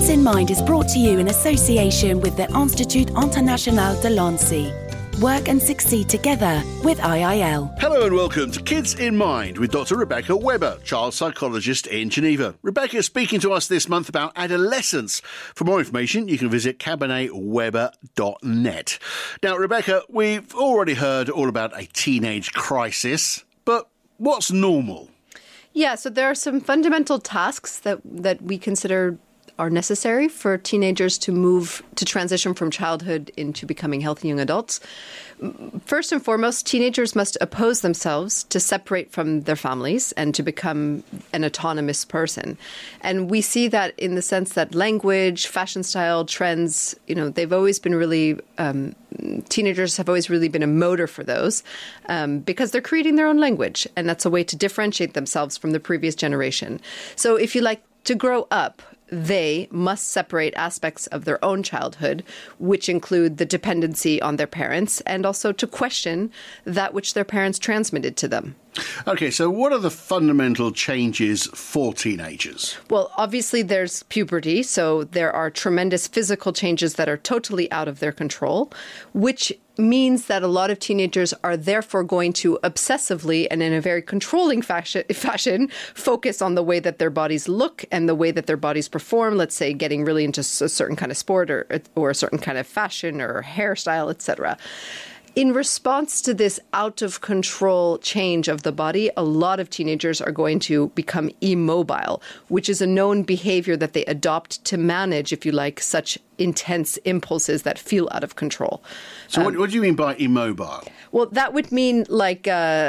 Kids in Mind is brought to you in association with the Institut International de Lancy. Work and succeed together with IIL. Hello and welcome to Kids in Mind with Dr. Rebecca Weber, child psychologist in Geneva. Rebecca is speaking to us this month about adolescence. For more information, you can visit cabinetweber.net. Now, Rebecca, we've already heard all about a teenage crisis, but what's normal? Yeah, so there are some fundamental tasks that we consider are necessary for teenagers to transition from childhood into becoming healthy young adults. First and foremost, teenagers must oppose themselves to separate from their families and to become an autonomous person. And we see that in the sense that language, fashion style, trends, they've always been really, teenagers have always really been a motor for those because they're creating their own language. And that's a way to differentiate themselves from the previous generation. So if you like to grow up, they must separate aspects of their own childhood, which include the dependency on their parents, and also to question that which their parents transmitted to them. Okay, so what are the fundamental changes for teenagers? Well, obviously there's puberty, so there are tremendous physical changes that are totally out of their control, which means that a lot of teenagers are therefore going to obsessively and in a very controlling fashion focus on the way that their bodies look and the way that their bodies perform, let's say getting really into a certain kind of sport or a certain kind of fashion or hairstyle, etc. In response to this out-of-control change of the body, a lot of teenagers are going to become immobile, which is a known behavior that they adopt to manage, if you like, such intense impulses that feel out of control. So what do you mean by immobile? Well, that would mean like,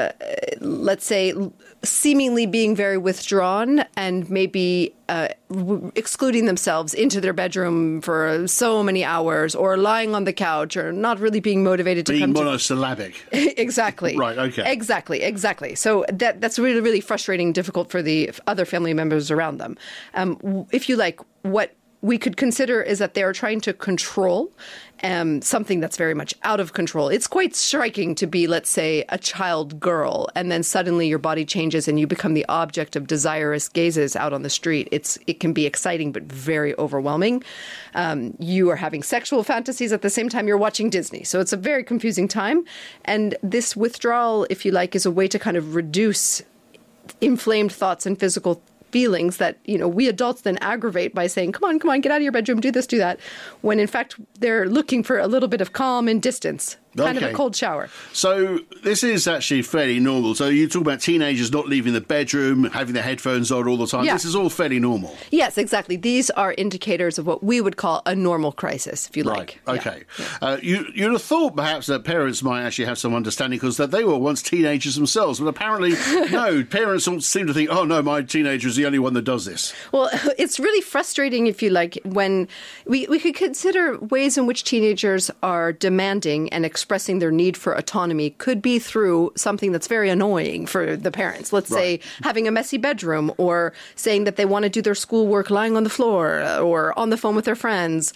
let's say, seemingly being very withdrawn and maybe excluding themselves into their bedroom for so many hours, or lying on the couch, or not really being motivated to being monosyllabic. Exactly. Right, okay. Exactly. So that's really, really frustrating and difficult for the other family members around them. If you like, what we could consider is that they are trying to control something that's very much out of control. It's quite striking to be, let's say, a child girl, and then suddenly your body changes and you become the object of desirous gazes out on the street. It can be exciting but very overwhelming. You are having sexual fantasies at the same time you're watching Disney. So it's a very confusing time. And this withdrawal, if you like, is a way to kind of reduce inflamed thoughts and physical feelings that, we adults then aggravate by saying, come on, get out of your bedroom, do this, do that, when in fact they're looking for a little bit of calm and distance. Kind of a cold shower. So this is actually fairly normal. So you talk about teenagers not leaving the bedroom, having their headphones on all the time. Yeah. This is all fairly normal. Yes, exactly. These are indicators of what we would call a normal crisis, if you like. Right, okay. Yeah. You'd have thought perhaps that parents might actually have some understanding because that they were once teenagers themselves, but apparently no, parents all seem to think, oh no, my teenager is the only one that does this. Well, it's really frustrating, if you like, when we could consider ways in which teenagers are demanding and expressing their need for autonomy could be through something that's very annoying for the parents. Let's say having a messy bedroom, or saying that they want to do their schoolwork lying on the floor or on the phone with their friends.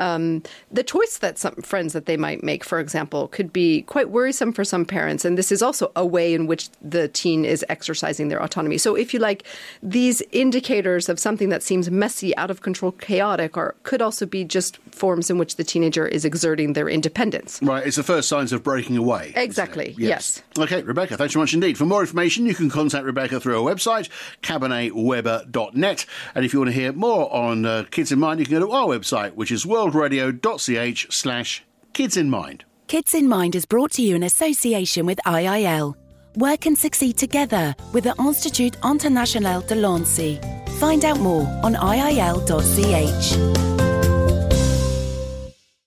The choice that some friends that they might make, for example, could be quite worrisome for some parents. And this is also a way in which the teen is exercising their autonomy. So if you like, these indicators of something that seems messy, out of control, chaotic, or could also be just forms in which the teenager is exerting their independence. Right. It's the first signs of breaking away. Exactly. Yes. Okay, Rebecca, thanks so much indeed. For more information, you can contact Rebecca through our website, cabinetweber.net. And if you want to hear more on Kids in Mind, you can go to our website, which is worldradio.ch/Kids in Mind. Kids in Mind is brought to you in association with IIL. Work and succeed together with the Institut International de Lancy. Find out more on iil.ch.